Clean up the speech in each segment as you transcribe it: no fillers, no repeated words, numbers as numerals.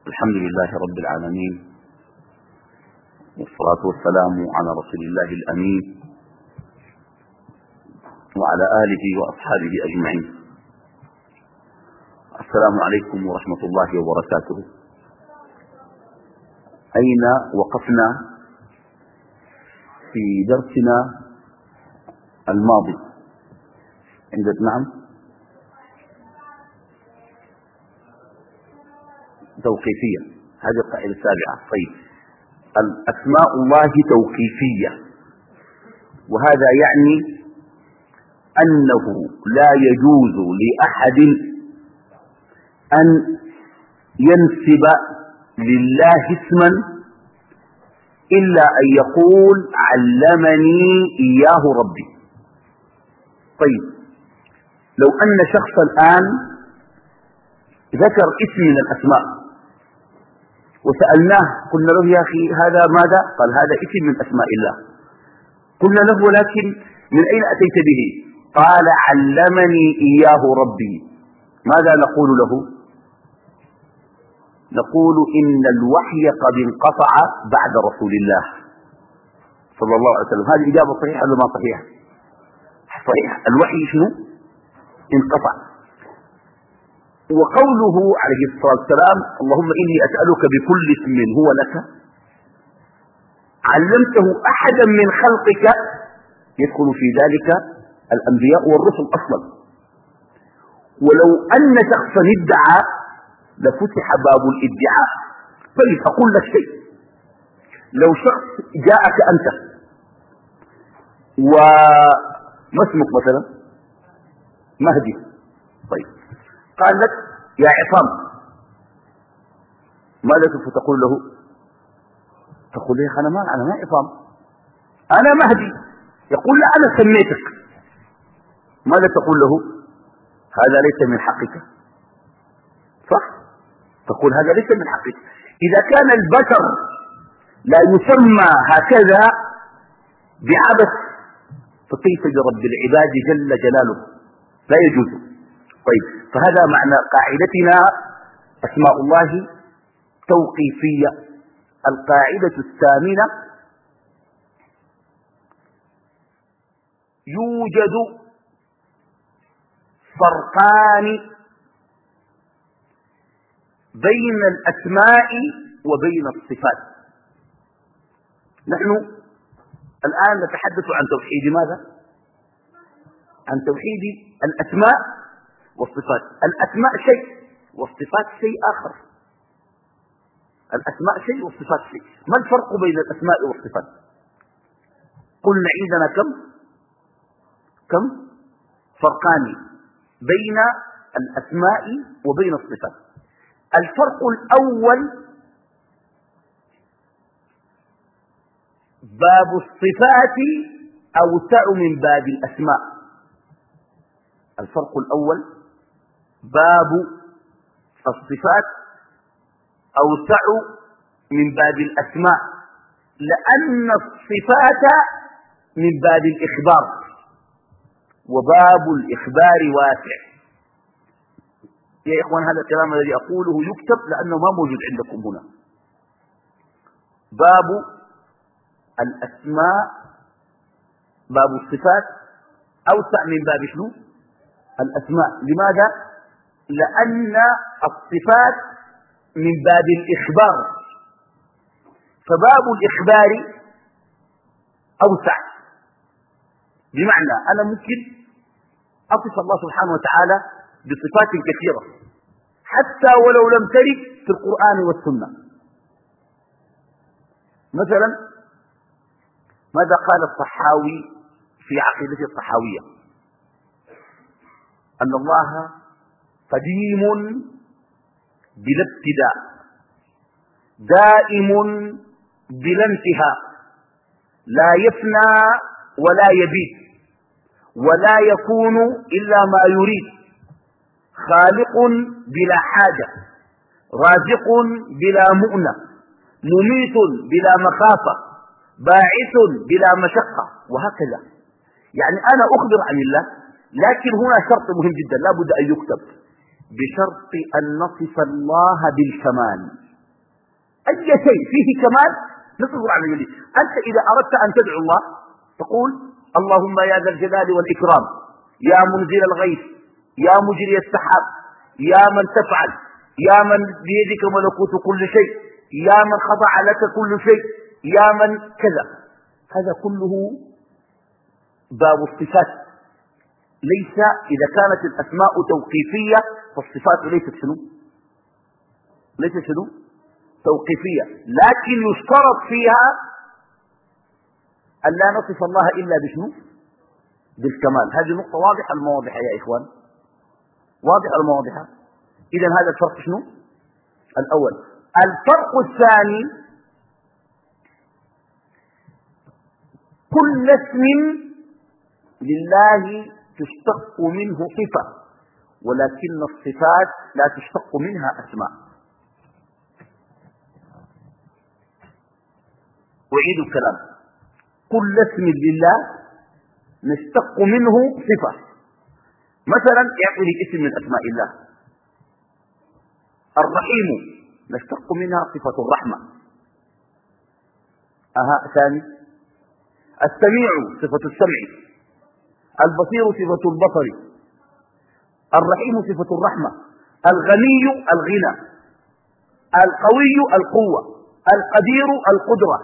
الحمد لله رب العالمين، والصلاة والسلام على رسول الله الأمين وعلى آله وأصحابه أجمعين. السلام عليكم ورحمة الله وبركاته. أين وقفنا في درسنا الماضي؟ نعم، توقيفية. هذه القاعدة السابعة. طيب، الأسماء الله توقيفية، وهذا يعني أنه لا يجوز لأحد أن ينسب لله اسما إلا أن يقول علمني إياه ربي. طيب، لو أن شخص الآن ذكر اسم من الأسماء وسألناه، قلنا له يا أخي هذا ماذا؟ قال هذا اسم من أسماء الله. قلنا له ولكن من أين أتيت به؟ قال علمني إياه ربي. ماذا نقول له؟ نقول إن الوحي قد انقطع بعد رسول الله صلى الله عليه وسلم. هذه إجابة صحيحة ولا ما صحيحة؟ صحيحة. الوحي شنو؟ انقطع. وقوله عليه الصلاة والسلام اللهم إني أسألك بكل اسم هو لك علمته أحدا من خلقك، يدخل في ذلك الأنبياء والرسل أصلا. ولو أن شخصا ادعى لفتح باب الادعاء. طيب، أقول لك شيء، لو شخص جاءك أنت وما اسمك مثلا؟ مهدي. طيب، قال لك يا عصام، ماذا سوف تقول له؟ تقول له أنا ما عصام، أنا مهدي. يقول لا أنا سميتك. ماذا تقول له؟ هذا ليس من حقك. صح؟ تقول هذا ليس من حقك. إذا كان البشر لا يسمى هكذا بعبث، فكيف برب العباد جل جلاله؟ لا يجوز. طيب، فهذا معنى قاعدتنا أسماء الله توقيفية. القاعدة الثامنة: يوجد فرقان بين الأسماء وبين الصفات. نحن الآن نتحدث عن توحيد ماذا؟ عن توحيد الأسماء والصفات. الأسماء شيء والصفات شيء آخر. الأسماء شيء والصفات شيء. ما الفرق بين الأسماء والصفات؟ قلنا عندنا كم فرقان بين الأسماء وبين الصفات. الفرق الأول: باب الصفات أوسع من باب الأسماء. الفرق الأول: باب الصفات أوسع من باب الأسماء، لأن الصفات من باب الإخبار، وباب الإخبار واسع. يا إخوان، هذا الكلام الذي أقوله يكتب لأنه ما موجود عندكم هنا. باب الأسماء، باب الصفات أوسع من باب شنو؟ الأسماء. لماذا؟ لأن الصفات من باب الإخبار، فباب الإخبار أوسع. بمعنى أنا ممكن أصف الله سبحانه وتعالى بصفات كثيرة حتى ولو لم ترد في القرآن والسنة. مثلا ماذا قال الصحاوي في عقيدته الصحاوية؟ أن الله قديم بلا ابتداء، دائم بلا انتهاء، لا يفنى ولا يبيد، ولا يكون إلا ما يريد، خالق بلا حاجة، رازق بلا مؤنة، مميت بلا مخافة، باعث بلا مشقة، وهكذا. يعني أنا أخبر عن الله، لكن هنا شرط مهم جدا لا بد أن يكتب: بشرط أن نصف الله بالكمال. أي شيء فيه كمال نصبر على جليل. أنت إذا أردت أن تدعو الله تقول اللهم يا ذا الجلال والإكرام، يا منزل الغيث، يا مجري السحاب، يا من تفعل، يا من بيدك ملكوت كل شيء، يا من خضع لك كل شيء، يا من كذا. هذا كله باب الصفات. ليس إذا كانت الأسماء توقيفية فالصفات ليست شنو؟ ليست شنو؟ توقيفية. لكن يشترط فيها أن لا نصف الله إلا بشنو؟ بالكمال. هذه نقطة واضحة المواضحة يا إخوان، واضحة المواضحة. إذن هذا الفرق شنو؟ الأول. الفرق الثاني كل اسم لله تشتق منه صفة، ولكن الصفات لا تشتق منها أسماء. أعيد الكلام. كل اسم لله نشتق منه صفة. مثلا يعطي لي اسم من أسماء الله الرحيم، نشتق منها صفة الرحمة. ثاني السميع صفة السمع، البصير صفة البصر، الرحيم صفة الرحمة، الغني الغنى، القوي القوة، القدير القدرة،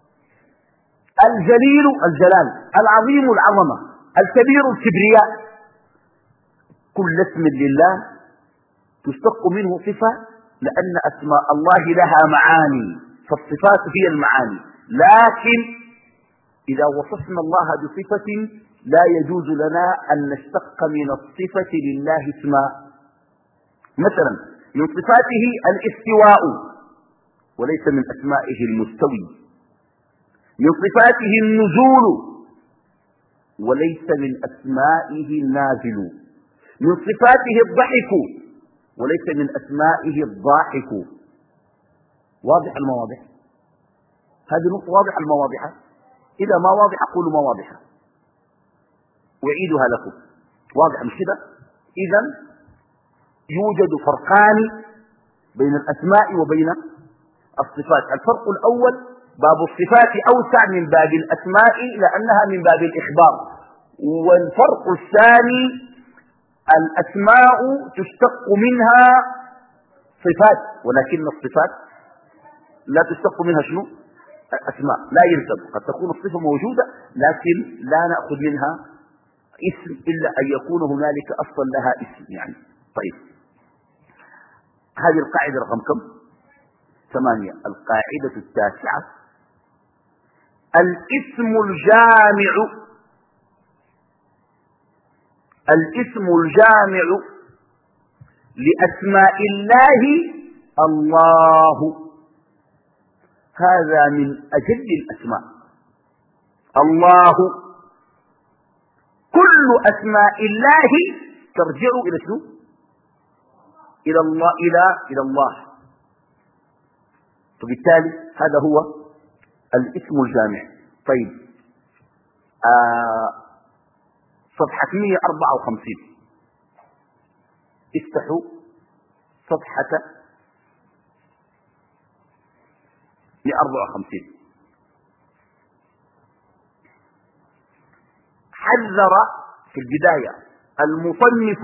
الجليل الجلال، العظيم العظمة، الكبير الكبرياء. كل اسم لله تشتق منه صفة، لأن أسماء الله لها معاني، فالصفات هي المعاني. لكن إذا وصفنا الله بصفة لا يجوز لنا أن نشتق من الصفة لله اسما. مثلا من صفاته الاستواء وليس من أسمائه المستوي، من صفاته النزول وليس من أسمائه النازل، من صفاته الضحك وليس من أسمائه الضاحك. واضح المواضح؟ هذه نقطة واضحة المواضحة. إذا ما واضحة قولوا ما واضحة أعيدها لكم. واضح مش كده؟ إذن يوجد فرقان بين الأسماء وبين الصفات. الفرق الأول باب الصفات أوسع من باب الأسماء لأنها من باب الإخبار. والفرق الثاني الأسماء تشتق منها صفات، ولكن الصفات لا تشتق منها شنو؟ أسماء. لا يلزم، قد تكون الصفة موجودة لكن لا نأخذ منها اسم إلا أن يكون هنالك أصلا لها اسم يعني. طيب هذه القاعدة رقم كم؟ 8. القاعدة التاسعة الاسم الجامع. الاسم الجامع لأسماء الله الله، هذا من أجل الأسماء. الله كل أسماء الله ترجع إلى شنو؟ إلى الله، إلى الله. فبالتالي هذا هو الاسم الجامع. طيب صفحة 154 افتحوا صفحة 154. حذر في البداية المصنف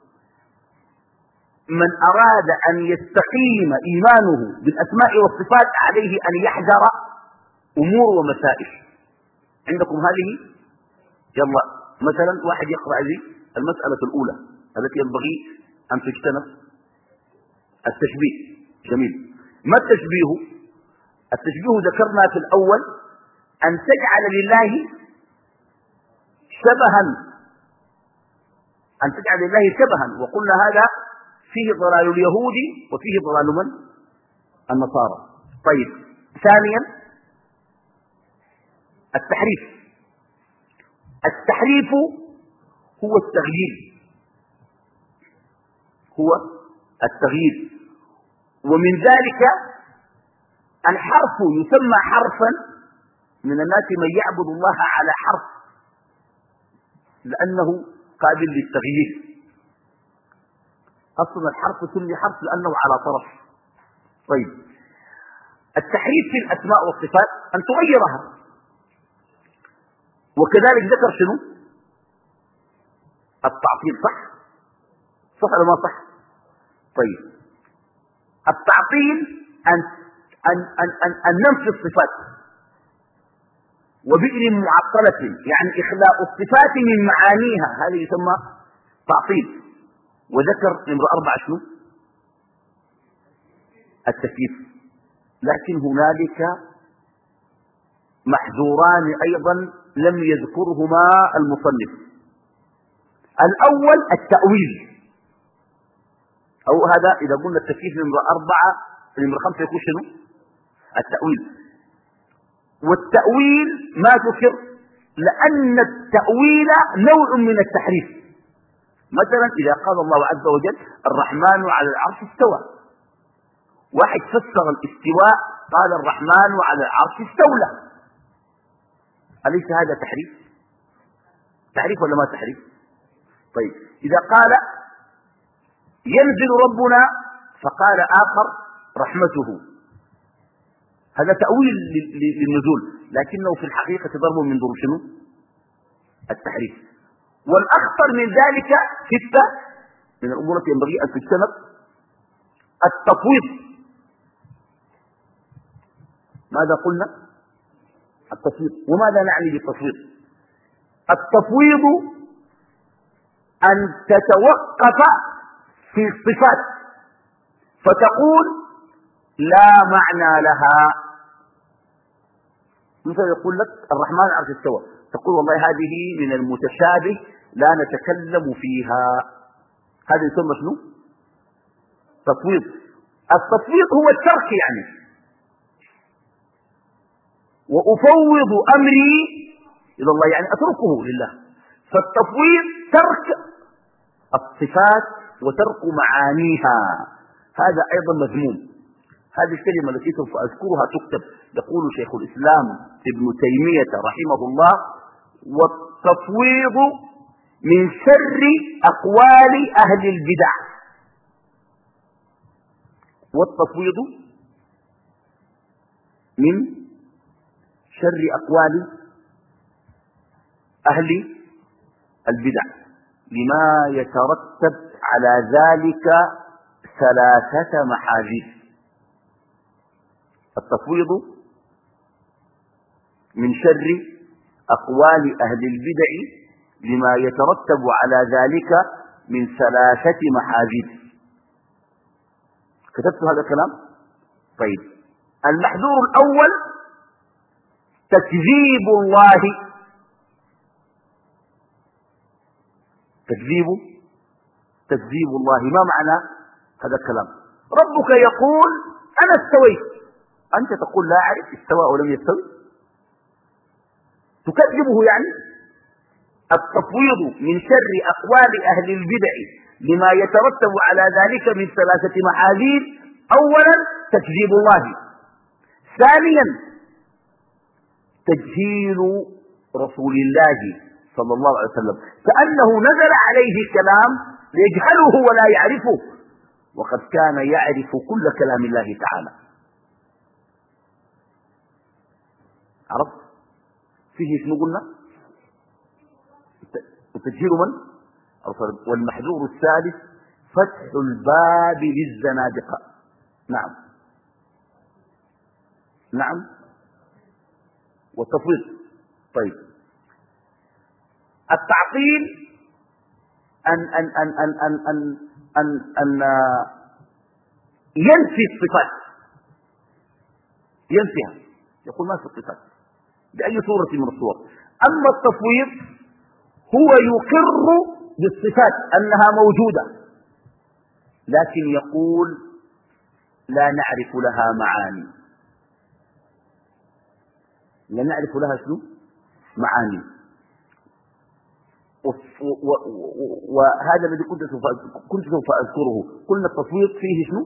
من أراد أن يستقيم إيمانه بالأسماء والصفات عليه أن يحذر أمور ومسائل. عندكم هذه؟ يلا مثلا واحد يقرأ لي المسألة الأولى التي ينبغي أن تجتنب، التشبيه. جميل. ما التشبيه؟ التشبيه ذكرنا في الأول أن تجعل لله شبها، أن تجعل لله شبها، وقلنا هذا فيه ضلال اليهود وفيه ضلال من؟ النصارى. طيب ثانيا التحريف. التحريف هو التغيير، هو التغيير. ومن ذلك الحرف يسمى حرفا، من الناس من يعبد الله على حرف لأنه قابل للتغيير. أصلا الحرف سمي حرف لأنه على طرف. طيب التحريف في الأسماء والصفات أن تغيرها. وكذلك ذكر شنو؟ التعطيل. صح ولا ما صح؟ طيب، التعطيل أن ننفي الصفات، وبئر معطلة يعني إخلاء الصفات من معانيها، هذا يسمى تعطيل. وذكر نمرة 4 شنو؟ التكييف. لكن هنالك محذوران أيضا لم يذكرهما المصنف. الأول التأويل، أو هذا إذا قلنا التكييف نمرة 4 نمرة 5 يكون شنو؟ التأويل. والتأويل ما ذكر لأن التأويل نوع من التحريف. مثلا إذا قال الله عز وجل الرحمن على العرش استوى، واحد فسر الاستواء قال الرحمن على العرش استولى، أليس هذا تحريف؟ تحريف ولا ما تحريف؟ طيب، إذا قال ينزل ربنا فقال آخر رحمته، هذا تأويل للنزول، لكنه في الحقيقة ضرب من ضروب شنو؟ التحريف. والأخطر من ذلك 6 من الأمور التي ينبغي أن تجتنب: التفويض. ماذا قلنا؟ التفويض. وماذا نعني بالتفويض؟ التفويض أن تتوقف في الصفات فتقول لا معنى لها. مثلا يقول لك الرحمن على العرش استوى، تقول والله هذه من المتشابه لا نتكلم فيها، هذا يسمى شنو؟ تفويض. التفويض هو الترك، يعني وأفوض أمري إلى الله، يعني أتركه لله. فالتفويض ترك الصفات وترك معانيها، هذا أيضا مذموم. هذه الكلمة التي سوف أذكرها تكتب. يقول شيخ الإسلام ابن تيمية رحمه الله: والتفويض من شر أقوال أهل البدع. والتفويض من شر أقوال أهل البدع لما يترتب على ذلك 3 محاذير. التفويض من شر أقوال أهل البدع لما يترتب على ذلك من 3 محاذير. كتبت هذا الكلام؟ طيب، المحذور الأول تكذيب الله. تكذيب الله. ما معنى هذا الكلام؟ ربك يقول أنا استويت، أنت تقول لا أعرف استوى ولم يستوي، تكذبه. يعني التفويض من شر أقوال أهل البدع لما يترتب على ذلك من 3 محاذير. أولا تكذيب الله، ثانيا تجهيل رسول الله صلى الله عليه وسلم، كأنه نزل عليه كلام ليجهله ولا يعرفه، وقد كان يعرف كل كلام الله تعالى. عرفت فيه شنو قلنا؟ تجهيل من؟ والمحذور الثالث فتح الباب للزنادقة. نعم والتفويض. طيب، التعطيل أن ينفي الصفات، ينفيها، يقول ما في الصفات بأي صورة من الصور. أما التفويض هو يقر بالصفات أنها موجودة، لكن يقول لا نعرف لها معاني. لا نعرف لها شنو؟ معاني. وهذا الذي كنت سوف أذكره. قلنا التفويض فيه شنو؟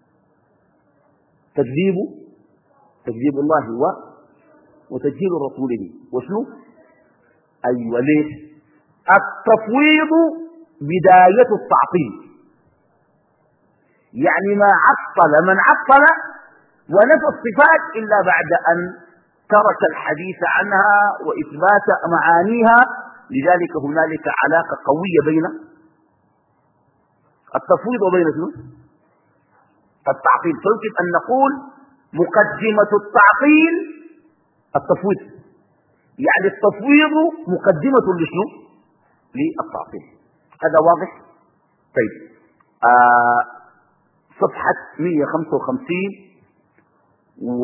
تكذيب الله وتجهيل رسوله وشنو؟ أيوة. ليش؟ التفويض بداية التعطيل، يعني ما عطل من عطل ونفى الصفات إلا بعد أن ترك الحديث عنها وإثبات معانيها. لذلك هنالك علاقة قوية بين التفويض وبين شنو؟ التعطيل. فيمكن أن نقول مقدمة التعطيل التفويض، يعني التفويض مقدمة لشنو؟ للتعطيل. هذا واضح؟ طيب صفحة 155 و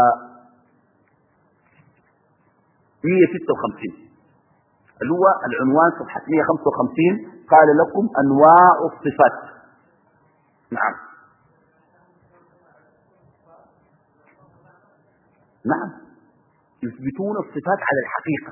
156 اللي هو العنوان صفحة 155 قال لكم أنواع الصفات. نعم نعم يثبتون الصفات على الحقيقة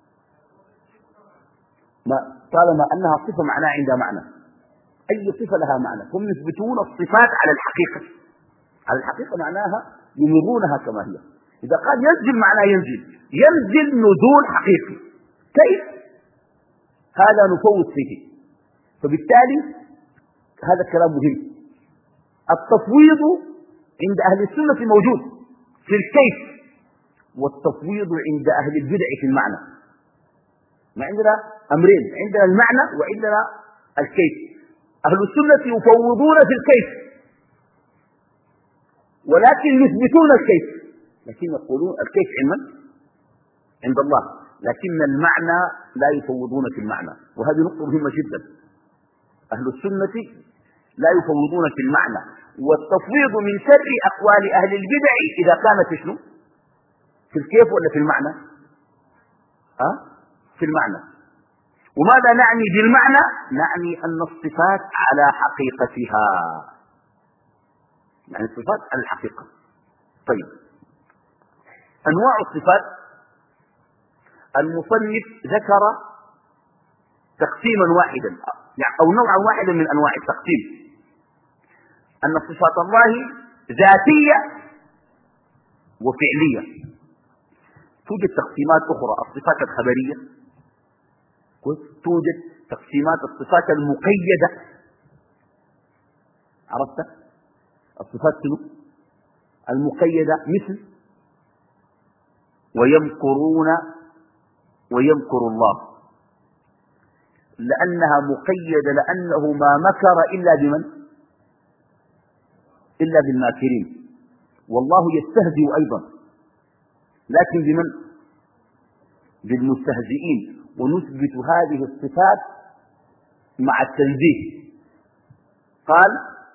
طالما أنها صفة معناها عندها معنى. أي صفة لها معنى. هم يثبتون الصفات على الحقيقة. على الحقيقة معناها يمرونها كما هي. إذا قال ينزل معناه ينزل نزول حقيقي. كيف؟ هذا نفوت فيه. فبالتالي هذا الكلام مهم. التفويض عند أهل السنة موجود في الكيف، والتفويض عند أهل البدع في المعنى. ما عندنا أمرين، عندنا المعنى وعندنا الكيف. أهل السنة يفوضون في الكيف ولكن يثبتون الكيف، لكن يقولون الكيف عند الله، لكن المعنى لا يفوضون في المعنى. وهذه نقطة مهمة جدا. أهل السنة لا يفوضون في المعنى، والتفويض من شر أقوال أهل البدع إذا كانت شنو؟ في الكيف ولا في المعنى؟ في المعنى. وماذا نعني بالمعنى؟ نعني أن الصفات على حقيقتها، يعني الصفات على الحقيقة. طيب أنواع الصفات المصنف ذكر تقسيما واحدا أو نوعا واحدا من أنواع التقسيم، أن صفات الله ذاتية وفعلية. توجد تقسيمات أخرى الصفات الخبرية، توجد تقسيمات الصفات المقيدة. عرفت الصفات المقيدة مثل ويمكرون ويمكر الله، لأنها مقيدة، لأنه ما مكر إلا بمن؟ إلا بالماكرين. والله يستهزئ أيضا، لكن بمن؟ بالمستهزئين. ونثبت هذه الصفات مع التنزيه. قال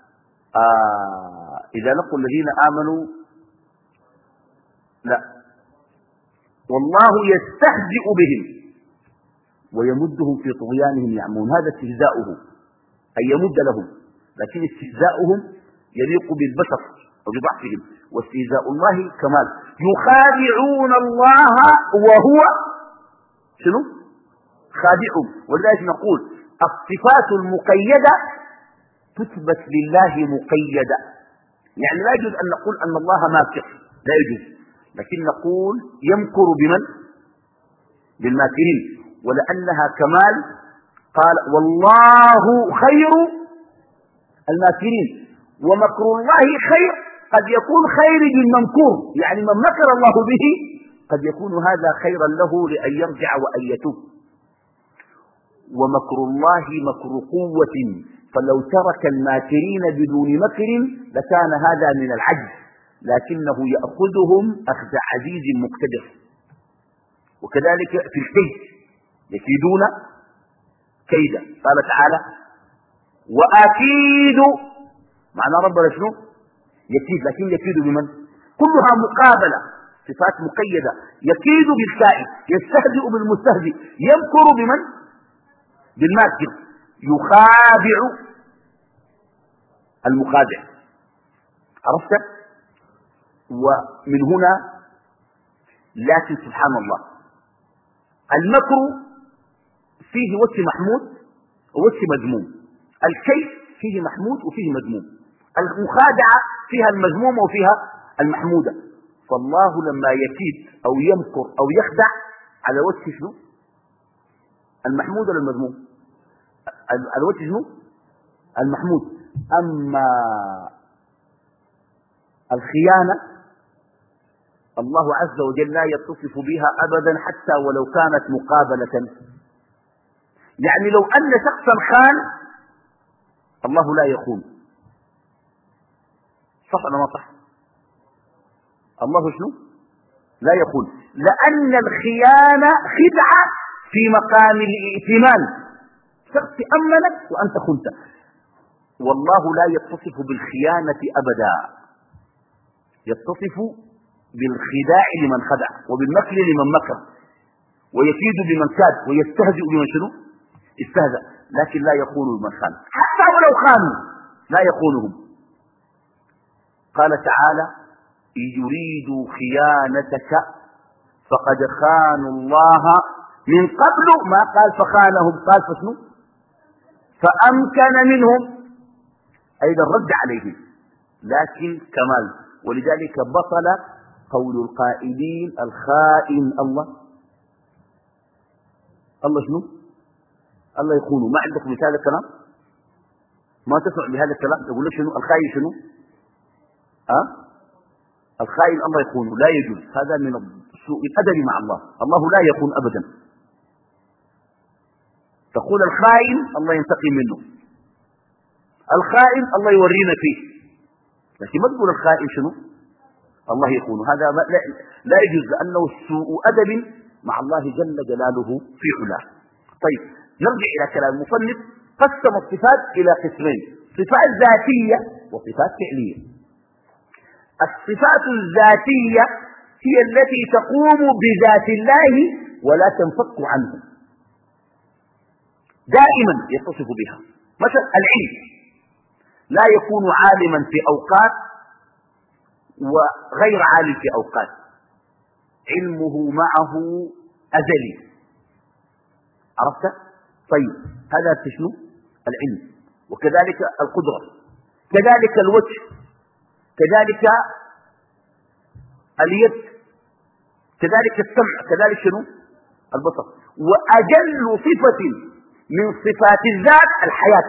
إذا لقوا الذين آمنوا لا والله يستهزئ بهم ويمدهم في طغيانهم يعمون. هذا استهزاؤه أن يمد لهم، لكن استهزاؤهم يليق بالبشر وبضعفهم، واستهزاء الله كمال. يخادعون الله وهو شنو؟ خادعهم. ولذلك نقول الصفات المقيدة تثبت لله مقيدة، يعني لا يجوز أن نقول أن الله ماكر، لا يجوز، لكن نقول يمكر بمن؟ بالماكرين، ولأنها كمال. قال والله خير الماكرين، ومكر الله خير. قد يكون خير للممكور، يعني من مكر الله به قد يكون هذا خيرا له لأن يرجع وأن يتوب. ومكر الله مكر قوة، فلو ترك الماكرين بدون مكر لكان هذا من العجز، لكنه يأخذهم أخذ عزيز مقتدر. وكذلك في الكيد يكيدون كيدا. قال تعالى وأكيد، معنى ربنا شنو؟ يكيد، لكن يكيد بمن؟ كلها مقابلة، صفات مقيدة. يكيد بالكائد، يستهزئ بالمستهزئ، يمكر بمن؟ بالماكر، يخادع المخادع. عرفت؟ ومن هنا لكن سبحان الله المكر فيه وجه محمود ووجه مذموم. الكيد فيه محمود وفيه مذموم. المخادعة فيها المذمومة وفيها المحمودة. فالله لما يكيد أو يمكر أو يخدع على وجه شنو؟ المحمود ولا المذموم؟ على وجه شنو؟ المحمود. أما الخيانة الله عز وجل لا يتصف بها أبدا حتى ولو كانت مقابلة. يعني لو أن شخصا خان الله لا يخون. صح ولا ما صح؟ الله شنو؟ لا يخون، لأن الخيانة خدعة في مقام الائتمان. شخص أمنك وأنت خنت. والله لا يتصف بالخيانة أبدا، يتصف بالخداع لمن خدع وبالمكر لمن مكر ويكيد بمن كاد ويستهزئ بمن شنو استهزأ، لكن لا يخون بمن خان حتى ولو خانوا لا يخونهم. قال تعالى إن يريدوا خيانتك فقد خانوا الله من قبل، ما قال فخانهم، قال فشنو فأمكن منهم، أيضا رد عليهم لكن كمال. ولذلك بطل قول القائلين الخائن الله شنو الله يخونه. ما عندك مثال الكلام؟ ما تسمع بهذا الكلام؟ يقول لك شنو الخائن شنو الخائن الله يخونه، لا يجوز. هذا من سوء الأدب مع الله. الله لا يخون أبدا. تقول الخائن الله ينتقم منه، الخائن الله يورينا فيه، لكن ما تقول الخائن شنو الله يخونه. هذا لا يجوز، لأنه سوء أدب مع الله جل جلاله في علاه. طيب نرجع إلى كلام المصنف. قسم الصفات إلى قسمين: صفات ذاتية وصفات فعلية. الصفات الذاتية هي التي تقوم بذات الله ولا تنفك عنه، دائما يتصف بها. مثلا العلم لا يكون عالما في أوقات وغير عالم في أوقات، علمه معه أزلي. عرفت؟ طيب هذا شنو العلم. وكذلك القدرة، كذلك الوجه، كذلك اليد، كذلك السمع، كذلك شنو البصر. وأجل صفة من صفات الذات الحياة.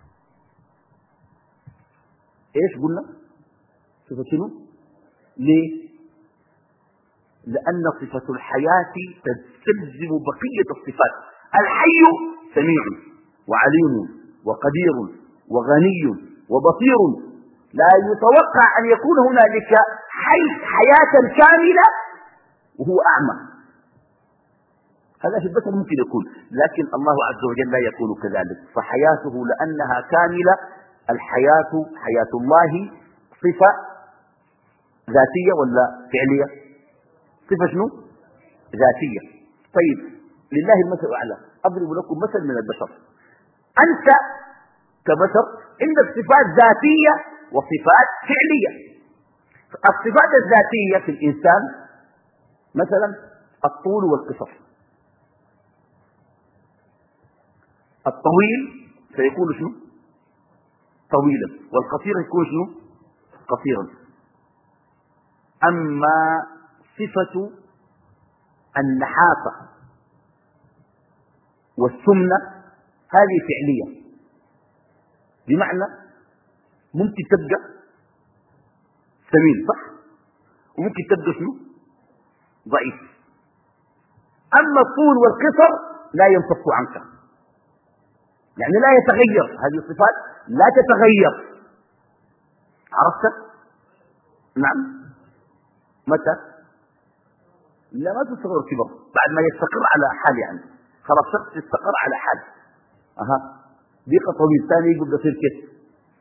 ايش قلنا؟ صفة شنو؟ ليه؟ لأن صفة الحياة تستلزم بقية الصفات. الحي سميع وعليم وقدير وغني وبصير، لا يتوقع أن يكون هنالك حياة كاملة وهو أعمى. هذا في البشر ممكن يكون، لكن الله عز وجل لا يكون كذلك، فحياته لأنها كاملة. الحياة حياة الله صفة ذاتية ولا فعلية؟ صفة شنو ذاتية. طيب لله المثل الأعلى. أضرب لكم مثل من البشر. أنت كبشر عندك صفات ذاتية وصفات فعلية. الصفات الذاتية في الإنسان مثلا الطول والقصر. الطويل سيكون شنو طويلا، والقصير يكون شنو قصيرا. أما صفة النحافة والسمنة هذه فعلية، بمعنى ممكن تبقى سمين صح، وممكن تبقى شنو ضعيف. أما الطول والقصر لا ينفك عنك، يعني لا يتغير. هذه الصفات لا تتغير. عرفت؟ نعم. متى؟ لا ما تصغر كبر، بعد ما يستقر على حال، يعني خلاص شخص يستقر على حال. بيقى طويل ثاني يقول قصير كيف،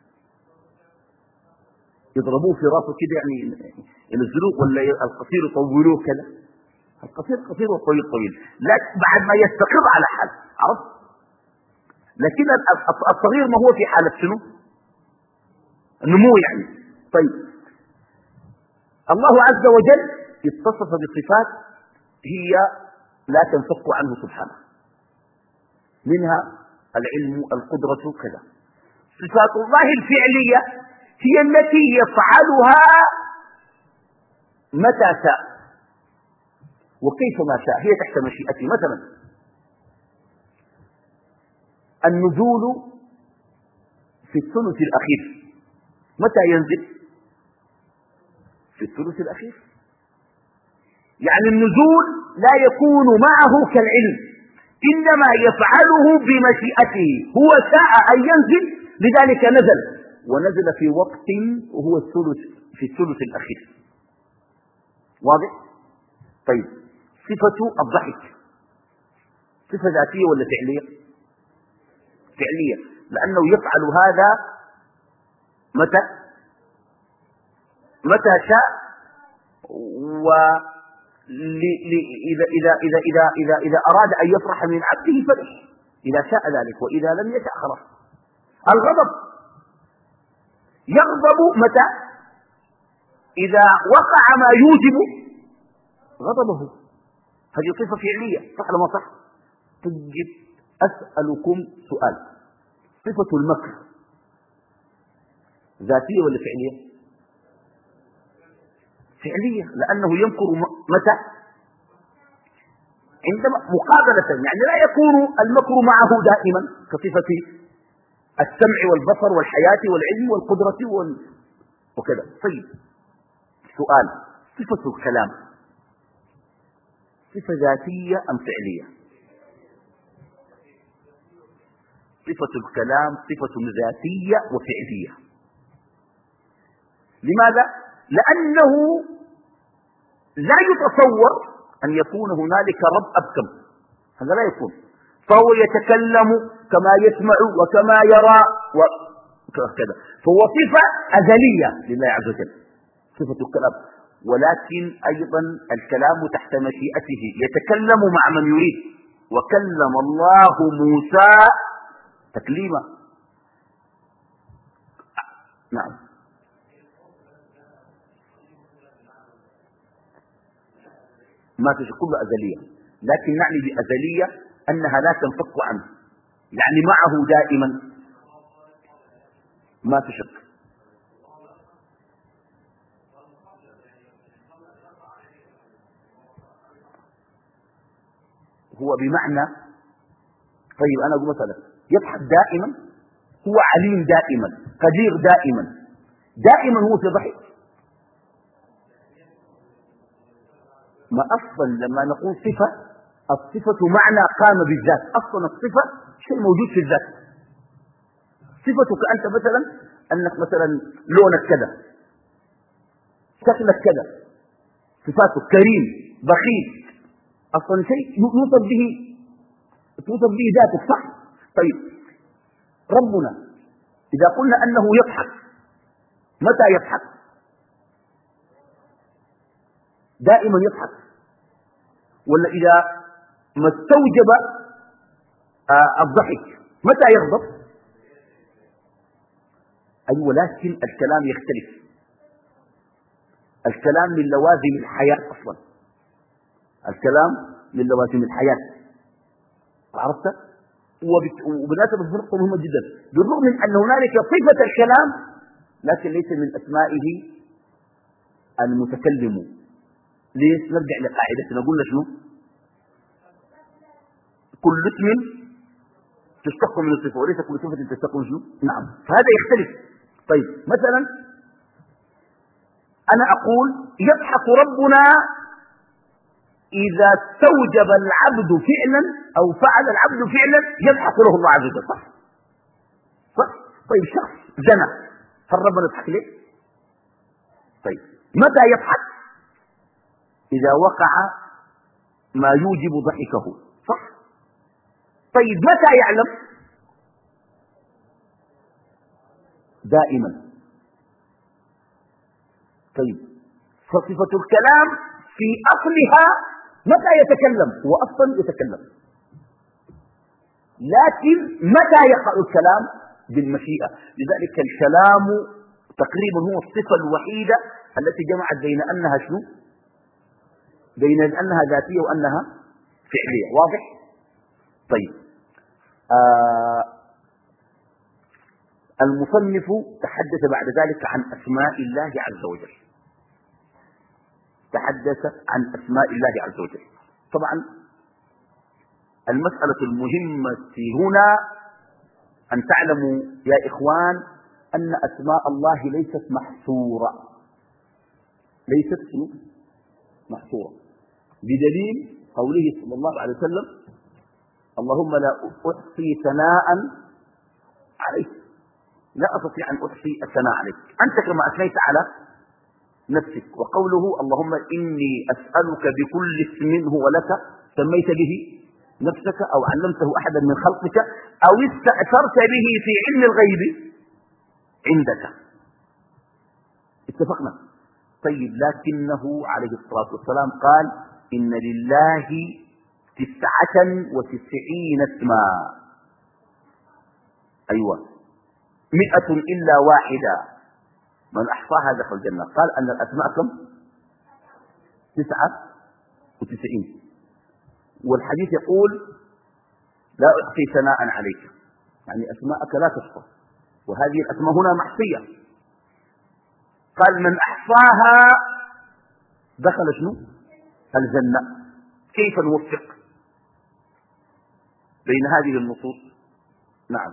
يضربوه في راسه كده، يعني ينزلوه، ولا القصير يطولوه كذا. القصير قصير والطويل طويل، لكن بعد ما يستقر على حال. عرفت؟ لكن الصغير ما هو في حالة شنو النمو يعني. طيب الله عز وجل اتصف بصفات هي لا تنفك عنه سبحانه، منها العلم، القدرة، كذا. صفات الله الفعلية هي التي يفعلها متى شاء وكيف ما شاء، هي تحت مشيئته. مثلا النزول في الثلث الأخير متى ينزل؟ في الثلث الأخير. يعني النزول لا يكون معه كالعلم، إنما يفعله بمشيئته، هو شاء أن ينزل لذلك نزل، ونزل في وقت وهو في الثلث الأخير. واضح؟ طيب، صفة الضحك صفة ذاتية ولا فعلية؟ فعلية، لأنه يفعل هذا متى شاء، إذا أراد أن يفرح من عبده فرح، إذا شاء ذلك، وإذا لم يشاء خلاص. الغضب يغضب متى؟ إذا وقع ما يوجب غضبه، هذه صفة فعلية، صح ولا ما صح؟ طيب، أسألكم سؤال، صفة المكر ذاتية ولا فعلية؟ فعلية، لأنه يمكر متى؟ عندما مقابلة، يعني لا يكون المكر معه دائما كصفة السمع والبصر والحياة والعلم والقدرة وكذا. طيب، سؤال، صفة الكلام صفة ذاتية أم فعلية؟ صفة الكلام صفة ذاتية وفعلية. لماذا؟ لأنه لا يتصور أن يكون هنالك رب أبكم، هذا لا يكون، فهو يتكلم كما يسمع وكما يرى وكذا، فهو صفة أزلية لله عز وجل صفة الكلام. ولكن أيضا الكلام تحت مشيئته، يتكلم مع من يريد، وكلم الله موسى تكليما. نعم، ما تشكل أزلية، لكن نعني بأزلية أنها لا تنفك عنه، يعني معه دائما ما تشك. هو بمعنى، طيب أنا أقول مثلا يضحك دائما، هو عليم دائما، قدير دائما هو في ضحك. ما أصلا لما نقول صفة، الصفة معنى قام بالذات، أصلا الصفة شيء موجود في الذات. صفتك أنت مثلا أنك مثلا لونك كذا، شكلك كذا، صفاتك كريم بخيل، أصلا شيء توصف به ذاتك، صح؟ طيب، ربنا إذا قلنا أنه يضحك، متى يضحك؟ دائما يضحك، ولا إذا ما استوجب الضحك متى يغضب؟ أي، ولكن الكلام يختلف، الكلام من لوازم الحياة أصلا، الكلام من لوازم الحياة، عرفت؟ وبالنسبة الفرق مهمة جدا، بالرغم من أن هنالك صفة الكلام لكن ليس من أسمائه المتكلم. ليش؟ نرجع لقاعدتنا، قلنا شنو؟ كل اسم تشتق من الصفة، وليس كل صفة تشتق من شنو؟ نعم، فهذا يختلف. طيب، مثلا أنا أقول يضحك ربنا إذا استوجب العبد فعلا أو فعل العبد فعلا يضحك له الله عز وجل، صح؟ صح؟ طيب، شخص زنا، هل ربنا يضحك ليه؟ طيب، متى يضحك؟ إذا وقع ما يوجب ضحكه، صح؟ طيب، متى يعلم؟ دائما. طيب، فصفة الكلام في أصلها متى يتكلم؟ هو أصلا يتكلم، لكن متى يقع الكلام؟ بالمشيئة. لذلك الكلام تقريبا هو الصفة الوحيدة التي جمعت بين أنها شنو؟ بين أنها ذاتية وأنها فعلية. واضح؟ طيب، المصنف تحدث بعد ذلك عن أسماء الله عز وجل، تحدث عن أسماء الله عز وجل. طبعا المسألة المهمة هنا أن تعلموا يا إخوان أن أسماء الله ليست محصورة، ليست محصورة، بدليل قوله صلى الله عليه وسلم: اللهم لا أحصي ثناء عليك، لا أستطيع أن أحصي الثناء عليك، أنت كما أثنيت على نفسك. وقوله: اللهم إني أسألك بكل اسم هو لك سميت به نفسك أو علمته أحدا من خلقك أو استأثرت به في علم الغيب عندك. اتفقنا؟ طيب، لكنه عليه الصلاة والسلام قال: إن لله 99 اسما. أيوة، 100 إلا واحدة، من أحصاها دخل الجنة. قال أن الأسماء كم؟ 99. والحديث يقول: لا أحصي ثناء عليك، يعني أسماءك لا تحصى، وهذه الأسماء هنا محصية. قال: من أحصاها دخل شنو؟ الجنة. كيف نوفق بين هذه النصوص؟ نعم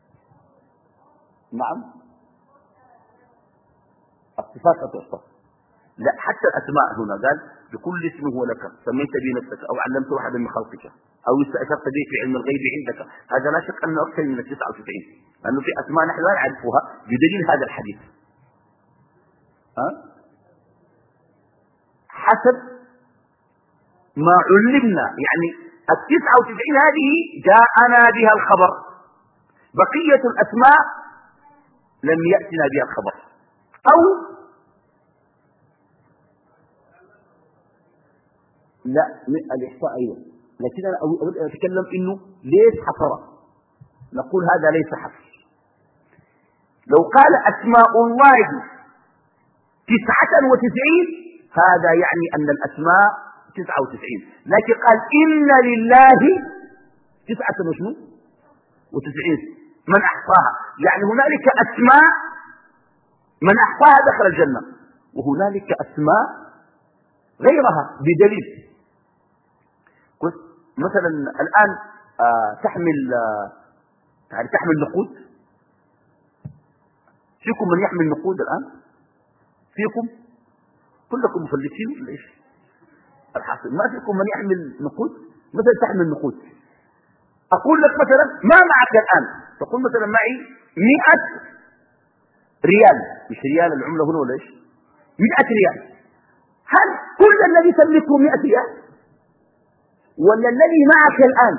الصفات لا تحصى، لا، حتى الأسماء هنا قال: بكل اسم هو لك سميت به نفسك أو علمته أحدا من خلقك أو استأثرت به في علم الغيب عندك. هذا لا شك أنه أكثر من 99، لأنه في أسماء نحن لا نعرفها بدليل هذا الحديث. حسب ما علمنا، يعني 99 هذه جاءنا بها الخبر، بقية الأسماء لم يأتنا بها الخبر. أو لا، الإحصاء أيضا، لكن أنا أريد أن أتكلم إنه ليش حصر. نقول هذا ليس حصر. لو قال أسماء الله 99 هذا يعني أن الأسماء 99، لكن قال: إن لله 99 من أحصاها، يعني هنالك أسماء من أحصاها دخل الجنة، وهنالك أسماء غيرها بدليل. مثلا الآن تحمل نقود. فيكم من يحمل نقود الآن؟ فيكم؟ كلكم مفلسين ولا ايش؟ الحاصل ما فيكم من يحمل نقود. مثلا تحمل نقود، أقول لك مثلا: ما معك الآن؟ تقول مثلا: معي 100 ريال. مش ريال العملة هنا ولا ايش؟ 100 ريال. هل كل الذي تملكه 100 ريال؟ ولا الذي معك الآن؟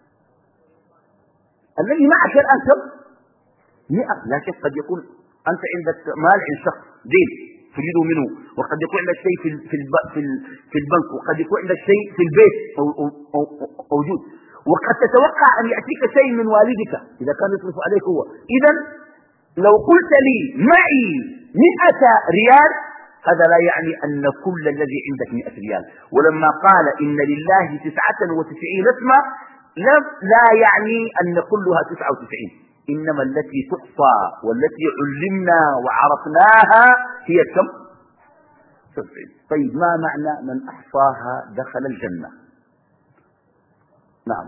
الذي معك الآن كم؟ 100. لكن قد يكون أنت عندك مال عند شخص دين تريده منه، وقد يكون عندك شيء في البنك، وقد يكون عندك شيء في البيت موجود، وقد تتوقع أن يأتيك شيء من والدك إذا كان يصرف عليك هو. إذن لو قلت لي معي 100 ريال هذا لا يعني أن كل الذي عندك 100 ريال. ولما قال: إن لله 99 اسما لا يعني أن كلها 99، إنما التي تحصى والتي علمنا وعرفناها هي كم؟ 70. طيب، ما معنى من أحصاها دخل الجنة؟ نعم،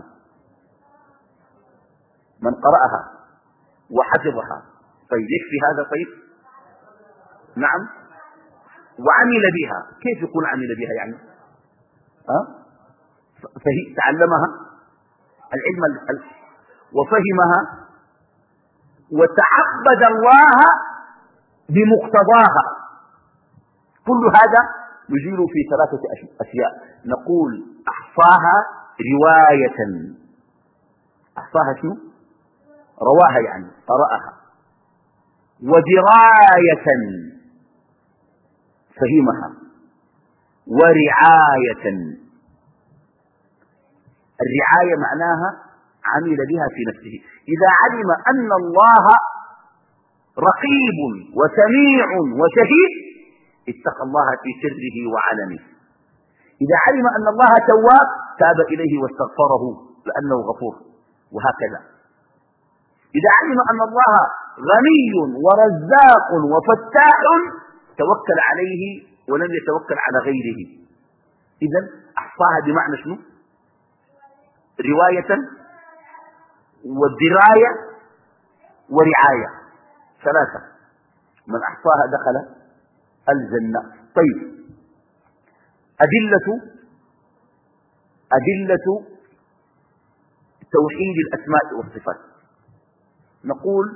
من قرأها وحفظها. طيب، يكفي هذا؟ طيب، نعم، وعمل بها. كيف يكون عمل بها يعني؟ تعلمها العلم وفهمها وتعبد الله بمقتضاها. كل هذا يجير في 3 أشياء. نقول: أحصاها رواية. أحصاها شنو؟ رواها يعني قرأها. ودراية فهمها. ورعاية. الرعاية معناها عمل بها في نفسه. إذا علم أن الله رقيب وسميع وشهيد اتقى الله في سره وعلنه. إذا علم أن الله تواب تاب إليه واستغفره لأنه غفور، وهكذا. إذا علم أن الله غني ورزاق وفتاح توكل عليه ولم يتوكل على غيره. إذن أحصاها بمعنى شنو؟ رواية والدراية ورعاية، 3. من أحصاها دخل الجنة. طيب، أدلة توحيد الأسماء والصفات. نقول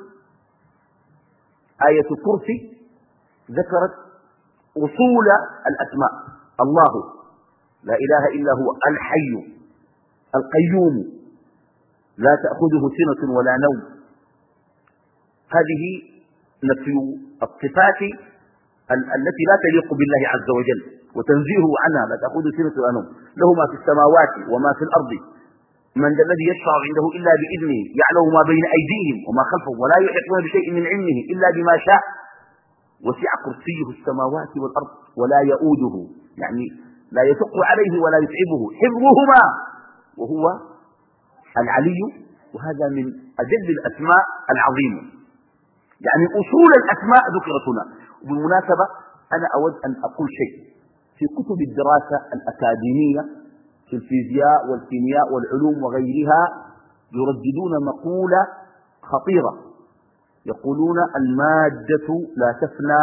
آية الكرسي ذكرت أصول الأسماء: الله لا إله إلا هو الحي القيوم لا تأخذه سنة ولا نوم. هذه نفي الصفات التي لا تليق بالله عز وجل وتنزيهه عنها، لا تأخذه سنة ولا نوم، له ما في السماوات وما في الأرض، من ذا الذي يشفع عنده إلا بإذنه، يعلم ما بين أيديهم وما خلفهم ولا يحيطون بشيء من علمه إلا بما شاء، وسع كرسيه السماوات والأرض ولا يؤوده، يعني لا يشق عليه ولا يتعبه حفظهما وهو العلي. وهذا من أجل الأسماء العظيمة، يعني أصول الأسماء ذكرت هنا. وبالمناسبة أنا أود أن أقول شيء: في كتب الدراسة الأكاديمية في الفيزياء والكيمياء والعلوم وغيرها يرددون مقولة خطيرة، يقولون المادة لا تفنى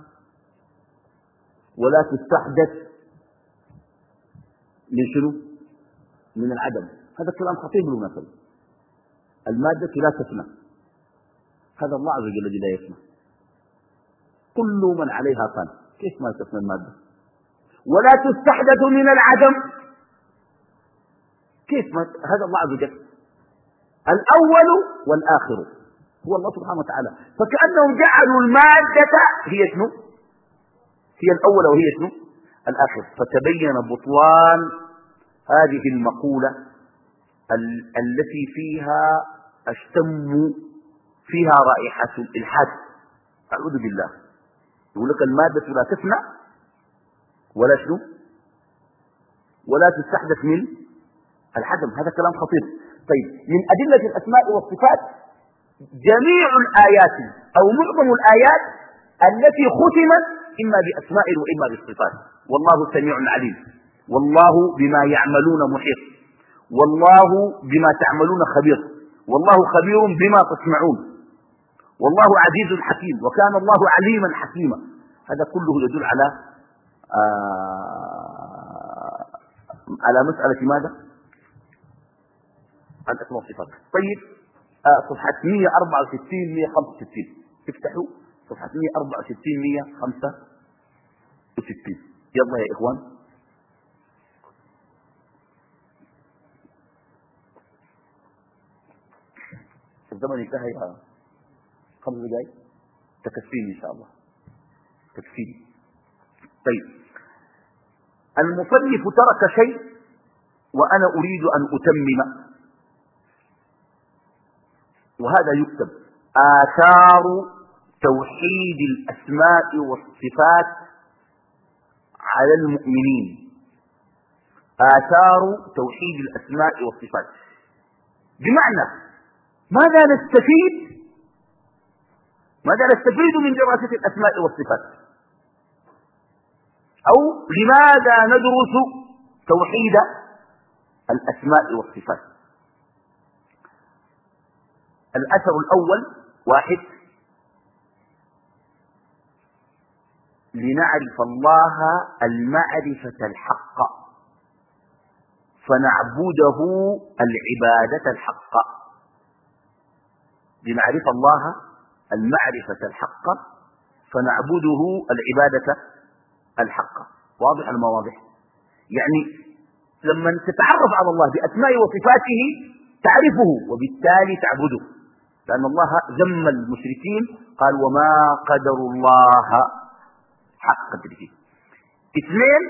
ولا تستحدث من شنو؟ من العدم. هذا كلام خطير بالمناسبة. المادة لا تفنى، هذا الله عز وجل الذي لا يفنى. كل من عليها فان، كيف ما تفنى المادة؟ ولا تستحدث من العدم، كيف ما؟ هذا الله عز وجل الأول والآخر هو الله سبحانه وتعالى، فكأنهم جعلوا المادة هي شنو؟ هي الأول وهي شنو؟ الآخر. فتبين بطلان هذه المقولة التي فيها اشتم فيها رائحة الإلحاد. أعوذ بالله. يقول لك المادة لا تفنى ولا شنو؟ ولا تستحدث من العدم. هذا كلام خطير. طيب، من أدلة الأسماء والصفات جميع الآيات أو معظم الآيات التي ختمت إما بأسماء وإما بالصفات: والله سميع عليم، والله بما يعملون محيط، والله بما تعملون خبير، والله خبير بما تصنعون، والله عزيز حكيم، وكان الله عليما حكيما. هذا كله يدل على مسألة ماذا؟ الأسماء والصفات. طيب، صفحة 164 165 افتحوا صفحة 164 165. يلا يا إخوان. الزمن انتهى يا 5 دقائق، تكفيني إن شاء الله، تكفيني. طيب، المصنف ترك شيء وأنا أريد أن أتمم، وهذا يكتب: آثار توحيد الأسماء والصفات على المؤمنين. آثار توحيد الأسماء والصفات، بمعنى ماذا نستفيد من دراسة الأسماء والصفات، أو لماذا ندرس توحيد الأسماء والصفات؟ الأثر الأول: 1، لنعرف الله المعرفة الحق فنعبده العبادة الحق. لنعرف الله المعرفة الحق فنعبده العبادة الحق. واضح ولا ما واضح؟ يعني لما تتعرف على الله بأسمائه وصفاته تعرفه وبالتالي تعبده، لأن الله ذم المشركين قال: وما قدروا الله حق قدره. 2،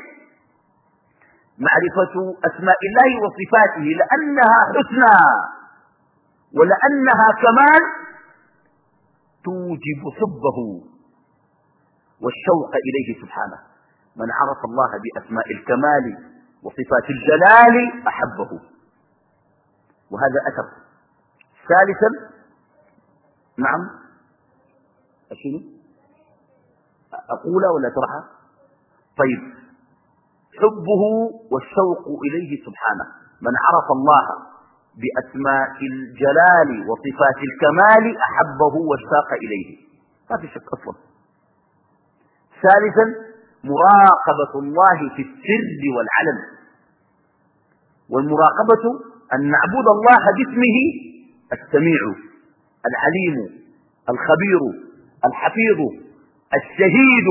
معرفة أسماء الله وصفاته لأنها حسنى ولأنها كمال توجب حبه والشوق إليه سبحانه. من عرف الله بأسماء الكمال وصفات الجلال أحبه، وهذا أثر. 3، نعم، أشيني أقولها ولا ترحى؟ طيب، حبه والشوق إليه سبحانه. من عرف الله بأسماء الجلال وصفات الكمال أحبه واشتاق إليه، ما في شك أصلا. 4، مراقبة الله في السر والعلن. والمراقبة أن نعبد الله باسمه السميع العليم الخبير الحفيظ الشهيد.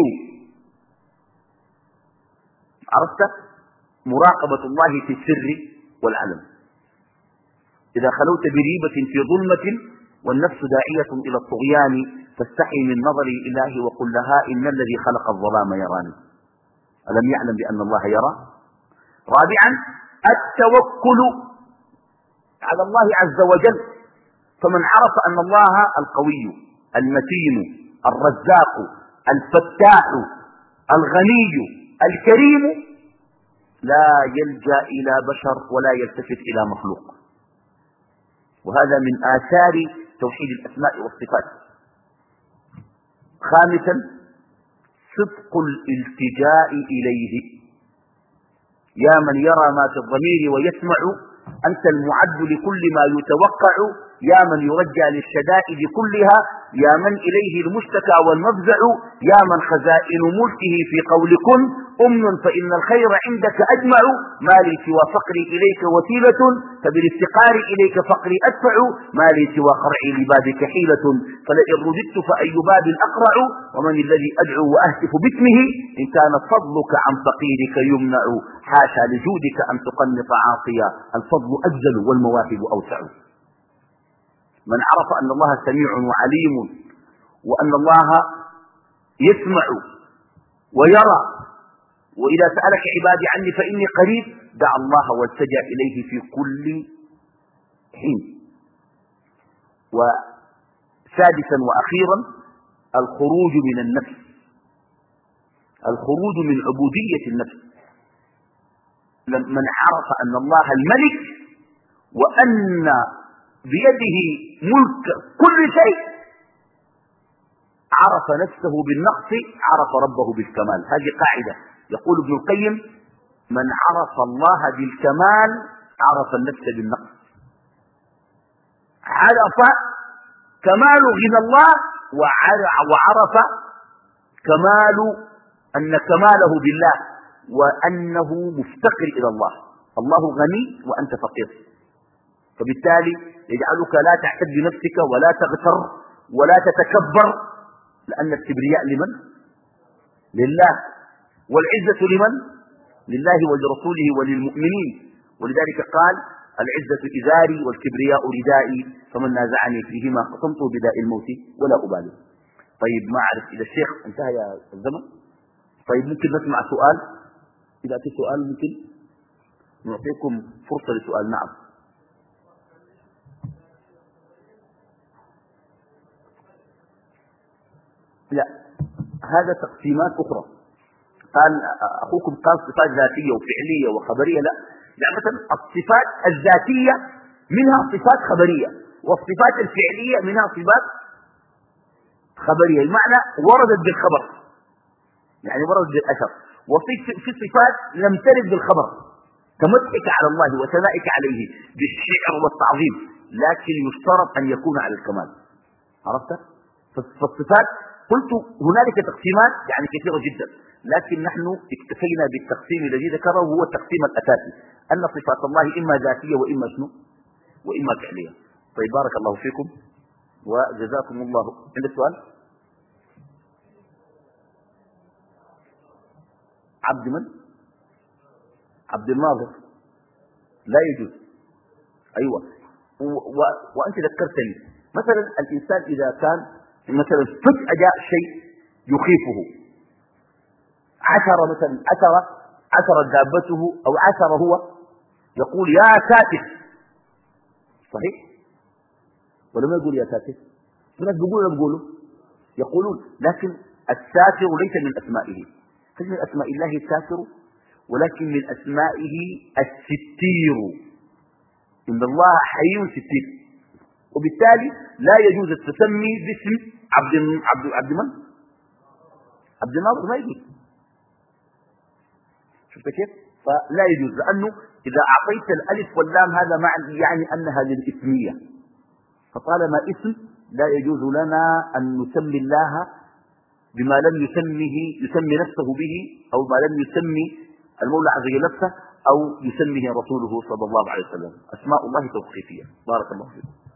عرفت؟ مراقبة الله في السر والعلن. إذا خلوت بريبة في ظلمة والنفس داعية إلى الطغيان فاستحي من نظر الإله وقل لها إن الذي خلق الظلام يراني. ألم يعلم بأن الله يرى؟ رابعا التوكل على الله عز وجل. فمن عرف أن الله القوي المتين الرزاق الفتاح الغني الكريم لا يلجأ إلى بشر ولا يلتفت إلى مخلوق. وهذا من آثار توحيد الأسماء والصفات. خامسا صدق الالتجاء إليه. يا من يرى ما في الضمير ويسمع أنت المعد لكل ما يتوقع. يا من يرجى للشدائد كلها. يا من إليه المشتكى والمفزع. يا من خزائن ملكه في قول كن فإن الخير عندك أجمع. ما لي سوى فقري إليك وسيلة فبالافتقار إليك فقري أدفع. ما لي سوى قرعي لبابك حيلة فلئن رددت فأي باب أقرع. ومن الذي أدعو وأهتف باسمه إن كان فضلك عن فقيرك يمنع. حاشا لجودك أن تقنط عاصيا الفضل أجزل والمواهب أوسع. من عرف أن الله سميع وعليم وأن الله يسمع ويرى وإذا سألك عبادي عني فإني قريب دعا الله والتجأ إليه في كل حين. وسادسا وأخيرا الخروج من النفس. الخروج من عبودية النفس. من عرف أن الله الملك وأن بيده ملك كل شيء عرف نفسه بالنقص عرف ربه بالكمال. هذه قاعدة يقول ابن القيم من عرف الله بالكمال عرف النفس بالنقص. عرف كمال غنى الله وعرف كمال أن كماله بالله وأنه مفتقر إلى الله. الله غني وأنت فقير. فبالتالي يجعلك لا تعتد بنفسك ولا تغتر ولا تتكبر لأن الكبرياء لمن؟ لله. والعزة لمن؟ لله ولرسوله وللمؤمنين. ولذلك قال العزة إزاري والكبرياء ردائي فمن نازعني فيهما خصمته بداء الموت ولا أبالي. طيب ما أعرف إذا الشيخ انتهى يا الزمن. طيب ممكن نسمع سؤال. إذا في سؤال ممكن نعطيكم فرصة لسؤال. نعم. لا هذا تقسيمات أخرى. قال أخوكم قال صفات ذاتية وفعلية وخبرية. لا مثلا الصفات الذاتية منها صفات خبرية والصفات الفعلية منها صفات خبرية. المعنى وردت بالخبر يعني وردت بالأثر. وفي صفات لم ترد بالخبر كمدحك على الله وثنائك عليه بالشعر والتعظيم لكن يشترط أن يكون على الكمال. عرفت؟ فالصفات قلت هنالك تقسيمات يعني كثيرة جدا لكن نحن اكتفينا بالتقسيم الذي ذكره وهو التقسيم الأساسي أن صفات الله إما ذاتية وإما شنو وإما فعلية. طيب بارك الله فيكم وجزاكم الله. عند السؤال عبد من؟ عبد الناظر لا يجوز. أيوة وأنت ذكرتني مثلا الإنسان إذا كان مثلا فجأة جاء شيء يخيفه عثر دابته أو عثر هو يقول يا ساتر صحيح ولا ما يقول يا ساتر؟ الناس يقولون لكن الساتر ليس من أسمائه. ليس من أسماء الله الساتر ولكن من أسمائه الستير. إن الله حي ستير. وبالتالي لا يجوز التسمي باسم عبد من؟ عبد الناظر ما يجوز. شفت كيف؟ فلا يجوز لأنه إذا أعطيت الألف واللام هذا يعني أنها للإسمية. فطالما اسم لا يجوز لنا أن نسمي الله بما لم يسمي نفسه به، أو ما لم يسمي المولى عز وجل نفسه، أو يسميه رسوله صلى الله عليه وسلم. أسماء الله توقيفية. بارك الله فيكم.